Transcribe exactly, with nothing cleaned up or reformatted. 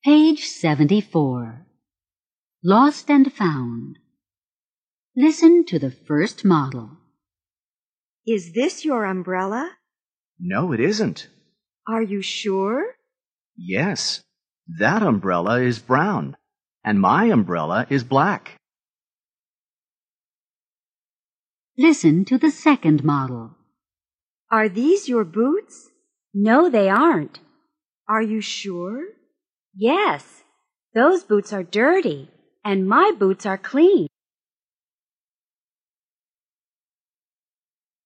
Page seventy-four. Lost and Found. Listen to the first model. Is this your umbrella? No, it isn't. Are you sure? Yes, that umbrella is brown, and my umbrella is black. Listen to the second model. Are these your boots? No, they aren't. Are you sure? Yes, those boots are dirty, and my boots are clean.